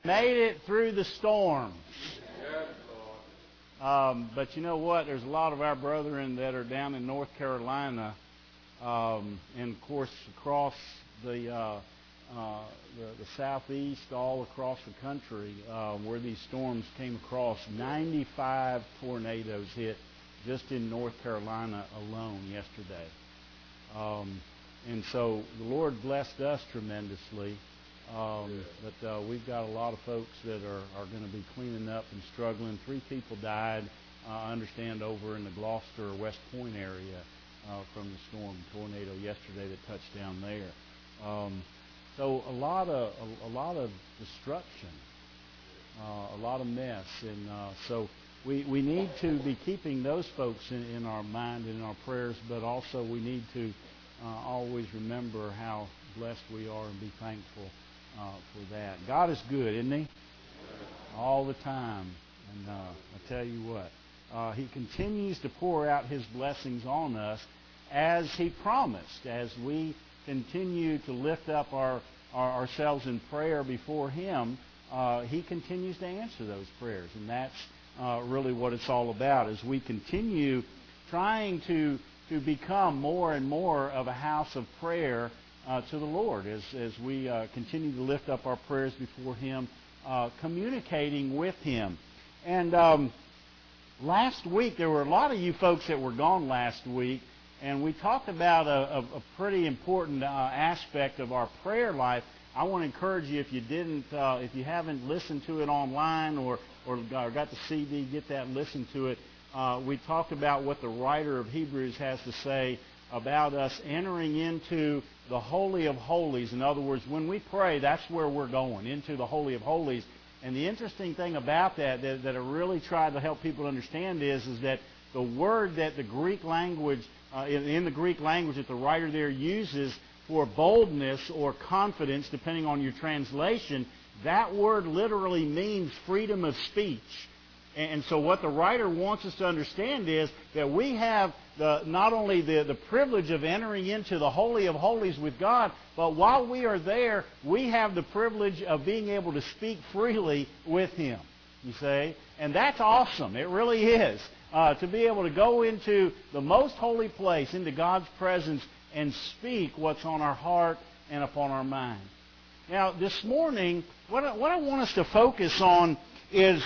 Made it through the storm. But you know what? There's a lot of our brethren that are down in North Carolina, and of course across the southeast, all across the country, where these storms came across. 95 tornadoes hit just in North Carolina alone yesterday. And so the Lord blessed us tremendously. But we've got a lot of folks that are going to be cleaning up and struggling. 3 people died, I understand, over in the Gloucester, West Point area from the storm tornado yesterday that touched down there. So a lot of destruction, a lot of mess, and so we need to be keeping those folks in our mind and in our prayers, but also we need to always remember how blessed we are and be thankful for that. God is good, isn't He? All the time. And I tell you what, He continues to pour out His blessings on us as He promised, as we continue to lift up ourselves in prayer before Him. He continues to answer those prayers, and that's really what it's all about, as we continue trying to become more and more of a house of prayer to the Lord, as we continue to lift up our prayers before Him, communicating with Him. And last week, there were a lot of you folks that were gone last week, and we talked about a pretty important aspect of our prayer life. I want to encourage you, if you haven't listened to it online or got the CD, get that and listen to it. We talked about what the writer of Hebrews has to say about us entering into the Holy of Holies. In other words, when we pray, that's where we're going, into the Holy of Holies. And the interesting thing about that I really try to help people understand is that the word that the Greek language, in the Greek language that the writer there uses for boldness or confidence, depending on your translation, that word literally means freedom of speech. And so what the writer wants us to understand is that we have not only the privilege of entering into the Holy of Holies with God, but while we are there, we have the privilege of being able to speak freely with Him, you see. And that's awesome. It really is. To be able to go into the most holy place, into God's presence, and speak what's on our heart and upon our mind. Now, this morning, what I want us to focus on is,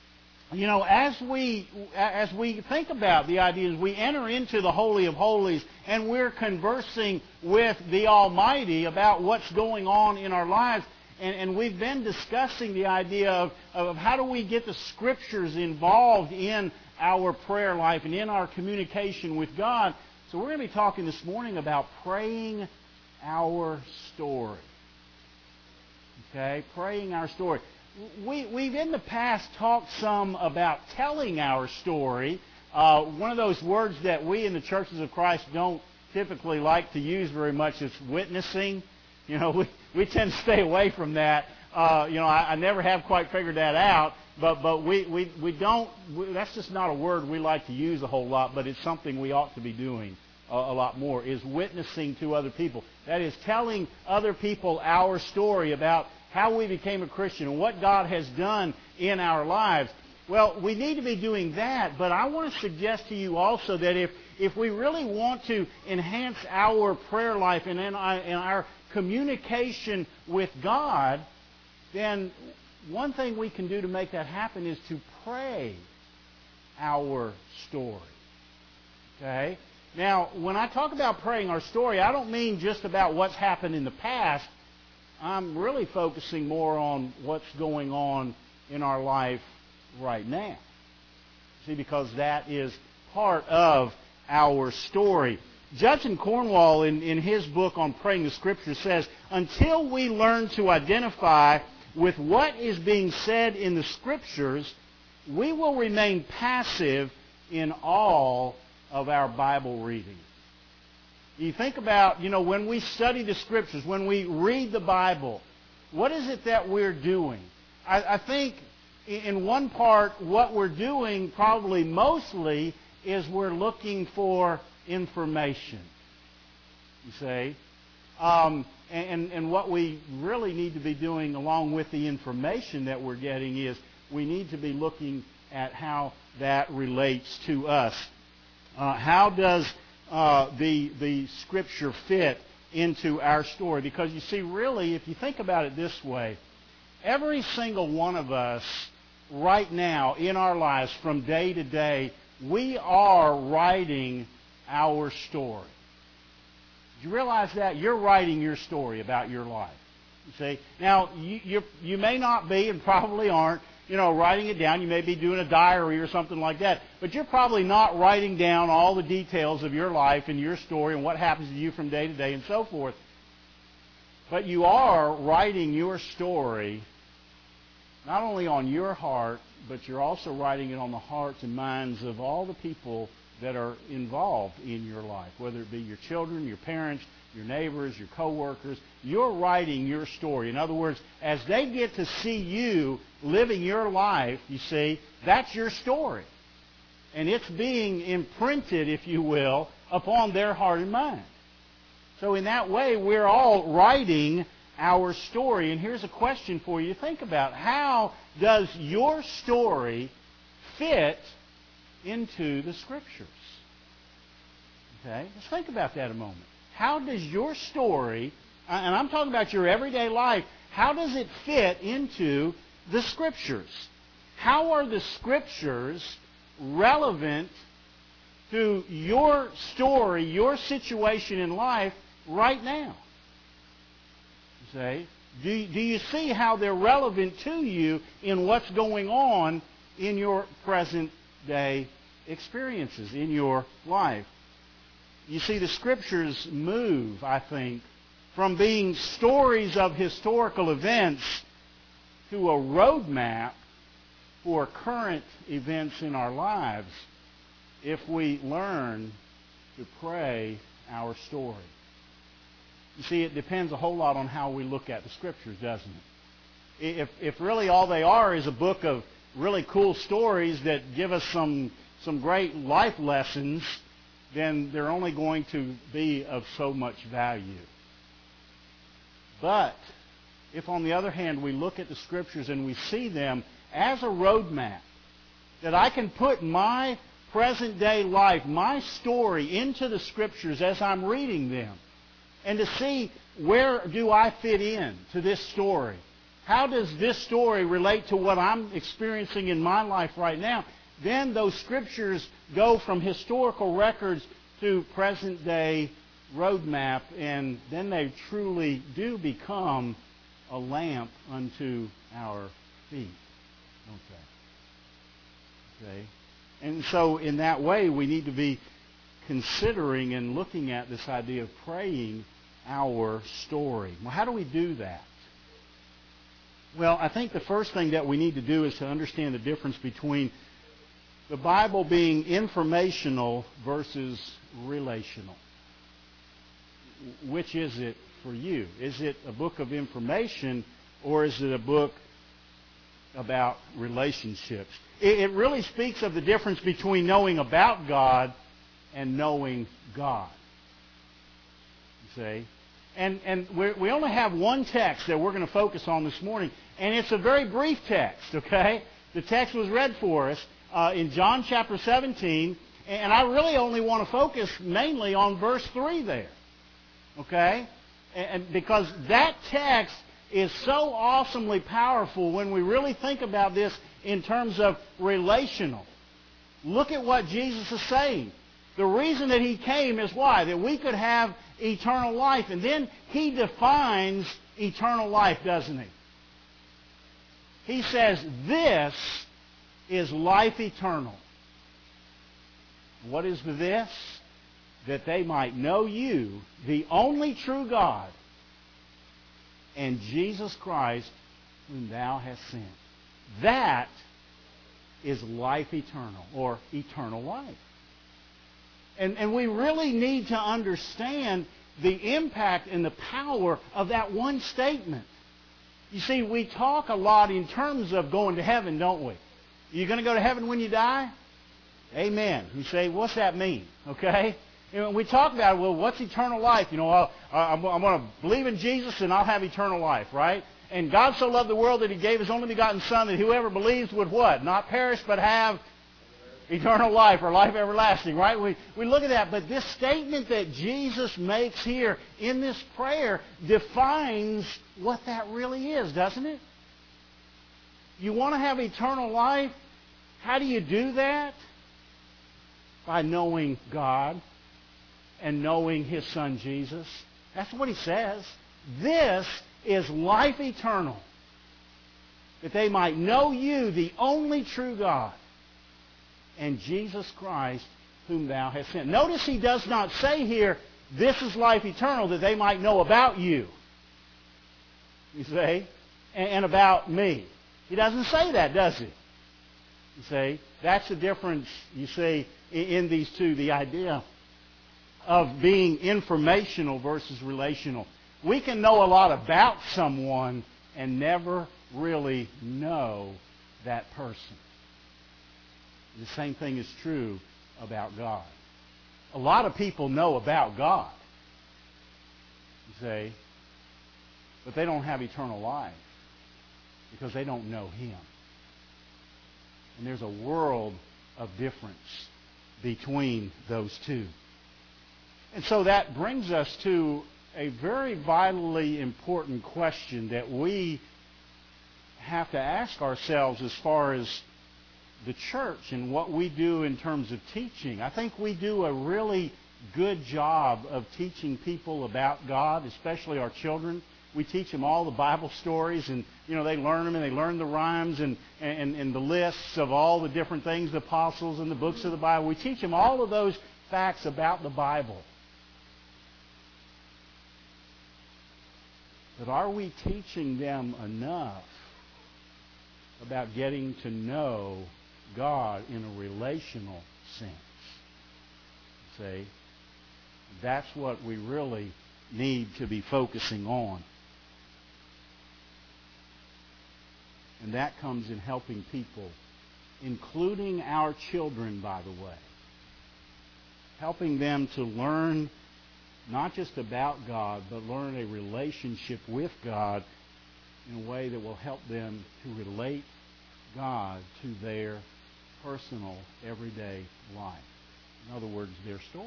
as we think about the ideas, we enter into the Holy of Holies and we're conversing with the Almighty about what's going on in our lives. And we've been discussing the idea of how do we get the Scriptures involved in our prayer life and in our communication with God. So we're going to be talking this morning about praying our story. Okay, praying our story. We've in the past talked some about telling our story. One of those words that we in the Churches of Christ don't typically like to use very much is witnessing. We tend to stay away from that. I never have quite figured that out. But we don't. That's just not a word we like to use a whole lot. But it's something we ought to be doing a lot more. Is witnessing to other people. That is telling other people our story about how we became a Christian and what God has done in our lives. Well, we need to be doing that, but I want to suggest to you also that if we really want to enhance our prayer life and in our communication with God, then one thing we can do to make that happen is to pray our story. Okay? Now, when I talk about praying our story, I don't mean just about what's happened in the past. I'm really focusing more on what's going on in our life right now. See, because that is part of our story. Judson Cornwall, in his book on praying the Scriptures, says, until we learn to identify with what is being said in the Scriptures, we will remain passive in all of our Bible reading. You think about, when we study the Scriptures, when we read the Bible, what is it that we're doing? I think in one part, what we're doing probably mostly is we're looking for information. You see? And what we really need to be doing along with the information that we're getting is we need to be looking at how that relates to us. How does the Scripture fit into our story? Because you see, really, if you think about it this way, every single one of us right now in our lives from day to day, we are writing our story. Do you realize that? You're writing your story about your life. You see? Now, you may not be and probably aren't, writing it down. You may be doing a diary or something like that. But you're probably not writing down all the details of your life and your story and what happens to you from day to day and so forth. But you are writing your story not only on your heart, but you're also writing it on the hearts and minds of all the people that are involved in your life, whether it be your children, your parents, your neighbors, your co-workers. You're writing your story. In other words, as they get to see you living your life, you see, that's your story. And it's being imprinted, if you will, upon their heart and mind. So in that way, we're all writing our story. And here's a question for you to think about. How does your story fit into the Scriptures? Okay, let's think about that a moment. How does your story, and I'm talking about your everyday life, how does it fit into the Scriptures? How are the Scriptures relevant to your story, your situation in life right now? You say, do you see how they're relevant to you in what's going on in your present day experiences, in your life? You see, the Scriptures move, I think, from being stories of historical events to a roadmap for current events in our lives if we learn to pray our story. You see, it depends a whole lot on how we look at the Scriptures, doesn't it? If really all they are is a book of really cool stories that give us some great life lessons, then they're only going to be of so much value. But if, on the other hand, we look at the Scriptures and we see them as a roadmap, that I can put my present-day life, my story, into the Scriptures as I'm reading them, and to see where do I fit in to this story. How does this story relate to what I'm experiencing in my life right now? Then those Scriptures go from historical records to present-day roadmap, and then they truly do become a lamp unto our feet, don't they? Okay? And so in that way, we need to be considering and looking at this idea of praying our story. Well, how do we do that? Well, I think the first thing that we need to do is to understand the difference between the Bible being informational versus relational. Which is it for you? Is it a book of information, or is it a book about relationships? It really speaks of the difference between knowing about God and knowing God. You see? And we only have one text that we're going to focus on this morning, and it's a very brief text, okay? The text was read for us in John chapter 17, and I really only want to focus mainly on verse 3 there, okay? And because that text is so awesomely powerful when we really think about this in terms of relational. Look at what Jesus is saying. The reason that He came is why? That we could have eternal life. And then He defines eternal life, doesn't He? He says, this is life eternal. What is the this? That they might know you, the only true God, and Jesus Christ, whom thou hast sent. That is life eternal, or eternal life. And we really need to understand the impact and the power of that one statement. You see, we talk a lot in terms of going to heaven, don't we? You're going to go to heaven when you die? Amen. You say, what's that mean? Okay? You know, we talk about, well, what's eternal life? You know, I'm going to believe in Jesus and I'll have eternal life, right? And God so loved the world that He gave His only begotten Son, that whoever believes would what? Not perish, but have eternal life or life everlasting, right? We look at that, but this statement that Jesus makes here in this prayer defines what that really is, doesn't it? You want to have eternal life? How do you do that? By knowing God and knowing His Son Jesus. That's what He says. This is life eternal, that they might know You, the only true God, and Jesus Christ, whom Thou hast sent. Notice He does not say here, this is life eternal, that they might know about You. You see? And about me. He doesn't say that, does He? You see? That's the difference, you see, in these two. The idea of being informational versus relational. We can know a lot about someone and never really know that person. The same thing is true about God. A lot of people know about God, you see, but they don't have eternal life because they don't know Him. And there's a world of difference between those two. And so that brings us to a very vitally important question that we have to ask ourselves as far as the church and what we do in terms of teaching. I think we do a really good job of teaching people about God, especially our children. We teach them all the Bible stories, and they learn them, and they learn the rhymes and the lists of all the different things, the apostles and the books of the Bible. We teach them all of those facts about the Bible. But are we teaching them enough about getting to know God in a relational sense? See? That's what we really need to be focusing on. And that comes in helping people, including our children, by the way. Helping them to learn not just about God, but learn a relationship with God in a way that will help them to relate God to their personal, everyday life. In other words, their story.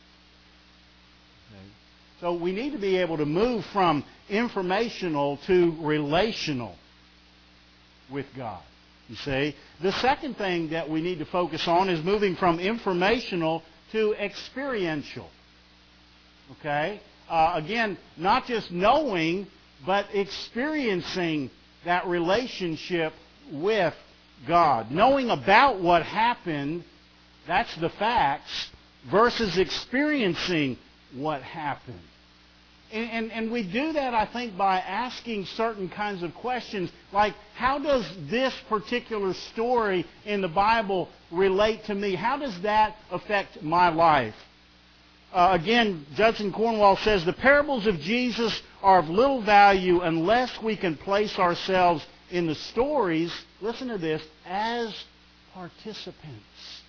Okay? So we need to be able to move from informational to relational with God. You see? The second thing that we need to focus on is moving from informational to experiential. Okay? Again, not just knowing, but experiencing that relationship with God. Knowing about what happened, that's the facts, versus experiencing what happened. And we do that, I think, by asking certain kinds of questions, like, how does this particular story in the Bible relate to me? How does that affect my life? Again, Judson Cornwall says, the parables of Jesus are of little value unless we can place ourselves in the stories, listen to this, as participants.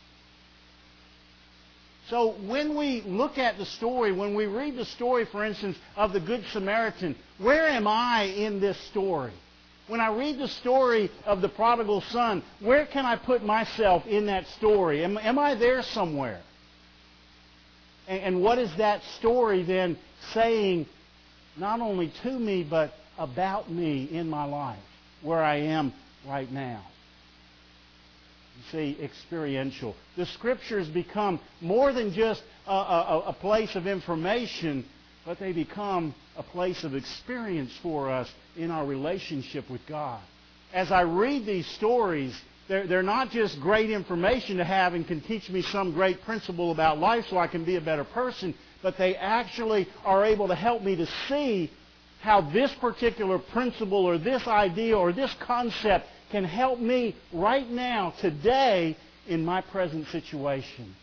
So when we look at the story, when we read the story, for instance, of the Good Samaritan, where am I in this story? When I read the story of the prodigal son, where can I put myself in that story? Am I there somewhere? And what is that story then saying, not only to me, but about me in my life, where I am right now? You see, experiential. The Scriptures become more than just a place of information, but they become a place of experience for us in our relationship with God. As I read these stories, they're not just great information to have and can teach me some great principle about life so I can be a better person, but they actually are able to help me to see how this particular principle or this idea or this concept can help me right now, today, in my present situation.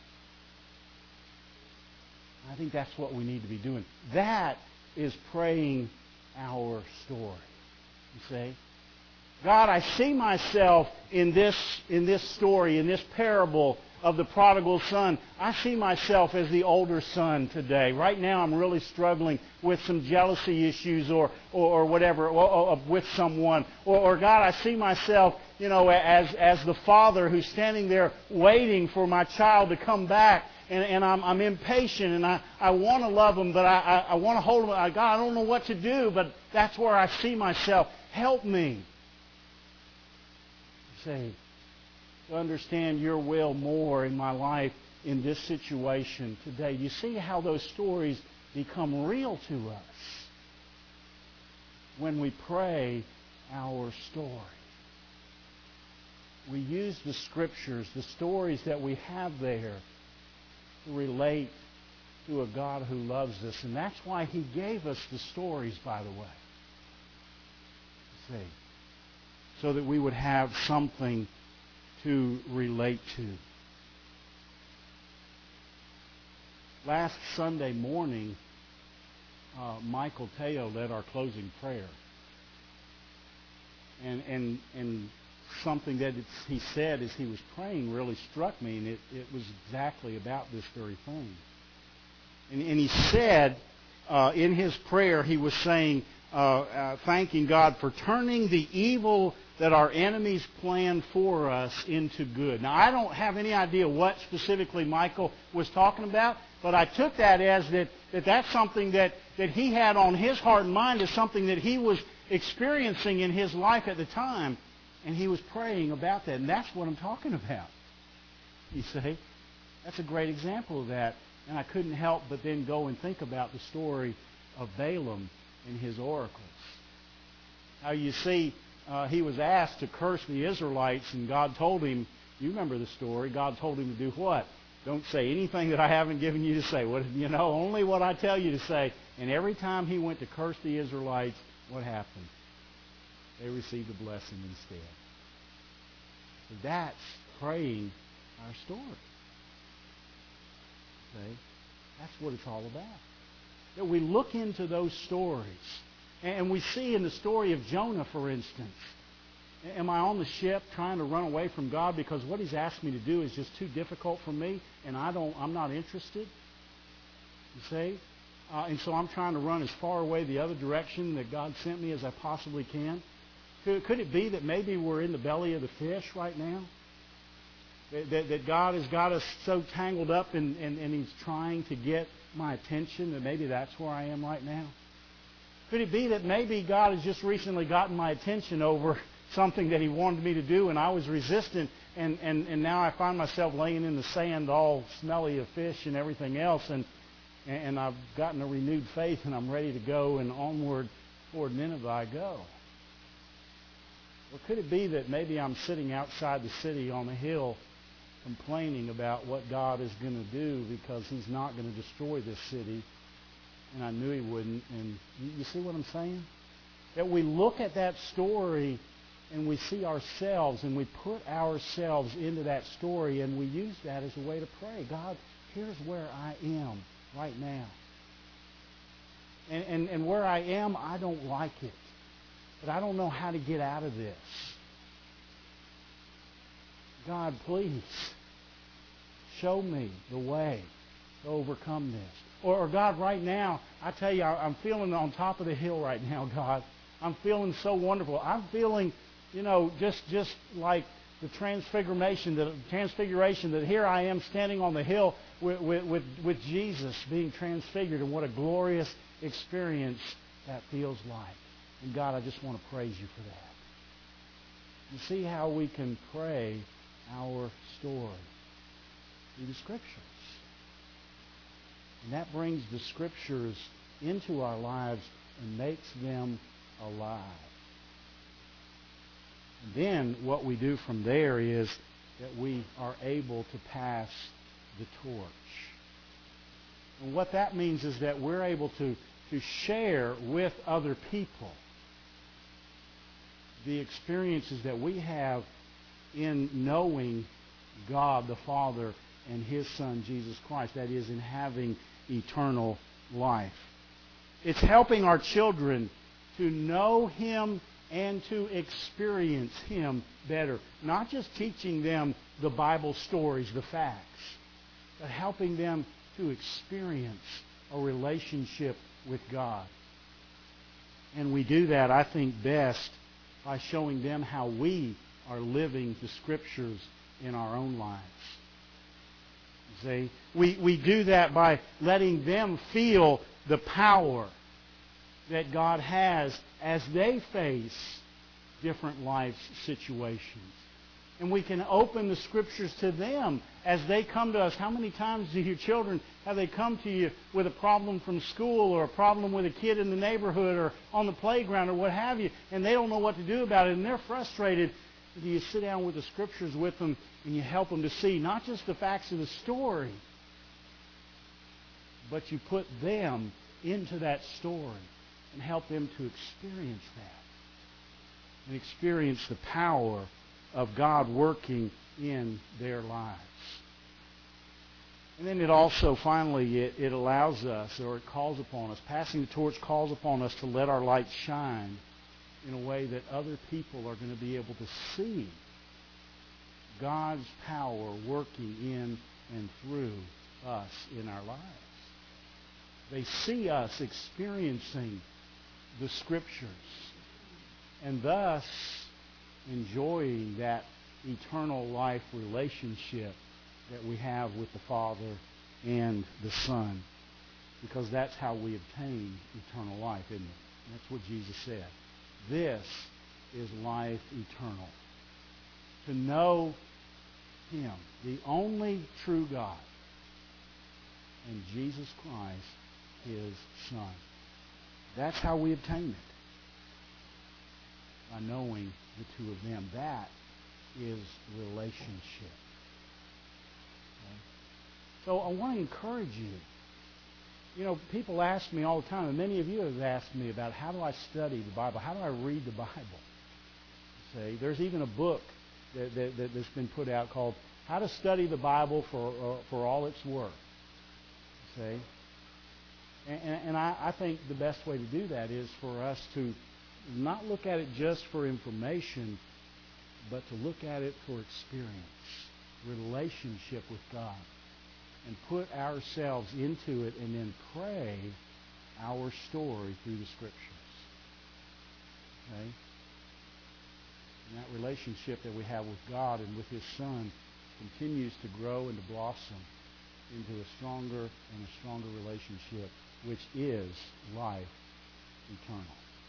I think that's what we need to be doing. That is praying our story. You see? God, I see myself in this story, in this parable of the prodigal son. I see myself as the older son today. Right now I'm really struggling with some jealousy issues or whatever, or with someone. Or God, I see myself, as the father who's standing there waiting for my child to come back. And I'm impatient, and I want to love him, but I want to hold him. God, I don't know what to do, but that's where I see myself. Help me. Say, to understand your will more in my life in this situation today. You see how those stories become real to us when we pray our story. We use the Scriptures, the stories that we have there, to relate to a God who loves us. And that's why He gave us the stories, by the way. See, so that we would have something to relate to. Last Sunday morning, Michael Teo led our closing prayer. And something that he said as he was praying really struck me, and it was exactly about this very thing. And he said, in his prayer, he was saying, thanking God for turning the evil that our enemies planned for us into good. Now, I don't have any idea what specifically Michael was talking about, but I took that as that's something that he had on his heart and mind, as something that he was experiencing in his life at the time. And he was praying about that. And that's what I'm talking about. You see? That's a great example of that. And I couldn't help but then go and think about the story of Balaam and his oracles. How you see, he was asked to curse the Israelites, and God told him, you remember the story, God told him to do what? Don't say anything that I haven't given you to say. Only what I tell you to say. And every time he went to curse the Israelites, what happened? They received a blessing instead. So that's praying our story. Okay? That's what it's all about. That we look into those stories. And we see in the story of Jonah, for instance, am I on the ship trying to run away from God because what He's asked me to do is just too difficult for me, and I'm not interested? You see? And so I'm trying to run as far away the other direction that God sent me as I possibly can. Could it be that maybe we're in the belly of the fish right now? That God has got us so tangled up and He's trying to get my attention, that maybe that's where I am right now? Could it be that maybe God has just recently gotten my attention over something that He wanted me to do, and I was resistant, and now I find myself laying in the sand all smelly of fish and everything else, and I've gotten a renewed faith, and I'm ready to go, and onward toward Nineveh I go? Or could it be that maybe I'm sitting outside the city on a hill complaining about what God is going to do because He's not going to destroy this city, and I knew He wouldn't? And you see what I'm saying? That we look at that story and we see ourselves and we put ourselves into that story, and we use that as a way to pray. God, here's where I am right now. And where I am, I don't like it. But I don't know how to get out of this. God, please show me the way to overcome this. Or God, right now, I tell you, I'm feeling on top of the hill right now, God. I'm feeling so wonderful. I'm feeling, just like the transfiguration that here I am standing on the hill with Jesus being transfigured, and what a glorious experience that feels like. And God, I just want to praise You for that. You see how we can pray our story through the Scriptures. And that brings the Scriptures into our lives and makes them alive. And then what we do from there is that we are able to pass the torch. And what that means is that we're able to share with other people the experiences that we have in knowing God the Father and His Son, Jesus Christ. That is, in having eternal life. It's helping our children to know Him and to experience Him better. Not just teaching them the Bible stories, the facts, but helping them to experience a relationship with God. And we do that, I think, best by showing them how we are living the Scriptures in our own lives. See, we do that by letting them feel the power that God has as they face different life situations. And we can open the Scriptures to them as they come to us. How many times do your children, have they come to you with a problem from school or a problem with a kid in the neighborhood or on the playground or what have you, and they don't know what to do about it and they're frustrated? Do you sit down with the Scriptures with them and you help them to see not just the facts of the story, but you put them into that story and help them to experience that and experience the power of God working in their lives. And then it also, finally, it allows us, or it calls upon us, passing the torch calls upon us to let our light shine in a way that other people are going to be able to see God's power working in and through us in our lives. They see us experiencing the Scriptures and thus enjoying that eternal life relationship that we have with the Father and the Son, because that's how we obtain eternal life, isn't it? And that's what Jesus said. This is life eternal. To know Him, the only true God, and Jesus Christ, His Son. That's how we obtain it. By knowing the two of them. That is relationship. Okay? So I want to encourage you. You know, people ask me all the time, and many of you have asked me about how do I study the Bible? How do I read the Bible? See, there's even a book that's been put out called How to Study the Bible for All It's Worth. See? And I think the best way to do that is for us to not look at it just for information, but to look at it for experience, relationship with God, and put ourselves into it and then pray our story through the Scriptures. Okay? And that relationship that we have with God and with His Son continues to grow and to blossom into a stronger and a stronger relationship, which is life eternal.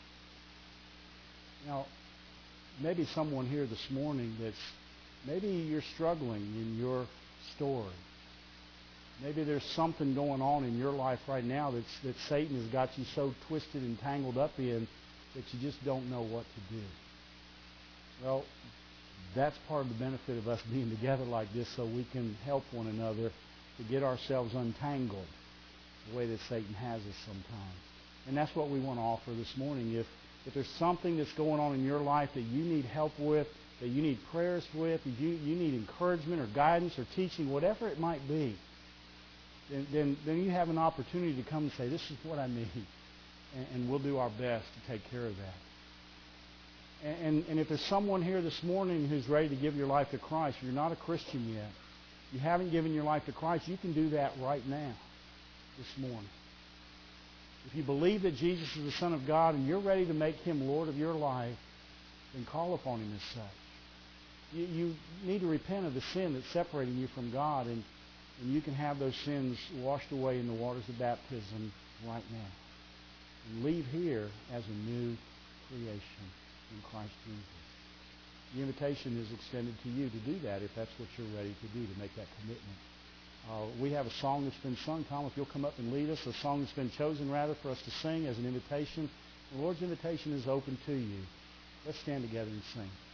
Now, maybe someone here this morning maybe you're struggling in your story. Maybe there's something going on in your life right now that Satan has got you so twisted and tangled up in that you just don't know what to do. Well, that's part of the benefit of us being together like this, so we can help one another to get ourselves untangled the way that Satan has us sometimes. And that's what we want to offer this morning. If there's something that's going on in your life that you need help with, that you need prayers with, that you need encouragement or guidance or teaching, whatever it might be, then you have an opportunity to come and say, this is what I need. And we'll do our best to take care of that. And if there's someone here this morning who's ready to give your life to Christ, you're not a Christian yet, you haven't given your life to Christ, you can do that right now, this morning. If you believe that Jesus is the Son of God and you're ready to make Him Lord of your life, then call upon Him as such. You need to repent of the sin that's separating you from God, and you can have those sins washed away in the waters of baptism right now. And leave here as a new creation in Christ Jesus. The invitation is extended to you to do that if that's what you're ready to do, to make that commitment. We have a song that's been sung. Tom, if you'll come up and lead us, a song that's been chosen, rather, for us to sing as an invitation. The Lord's invitation is open to you. Let's stand together and sing.